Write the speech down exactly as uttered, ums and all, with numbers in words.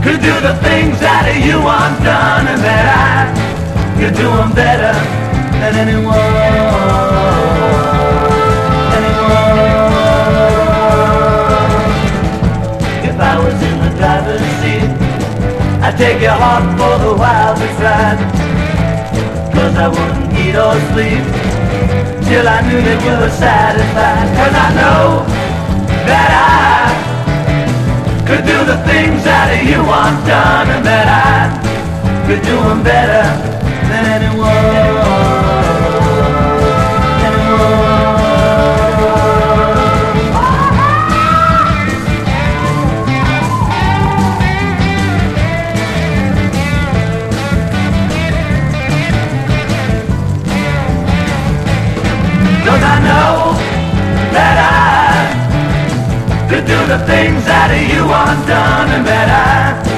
could do the things that you want done, and that I could do them better than anyone, anyone. If I was in the driver's seat, I'd take your heart for the wildest ride, 'cause I wouldn't eat or sleep till I knew that you were satisfied. 'Cause I know that I could do the things that you want done, and that I could do them better than anyone.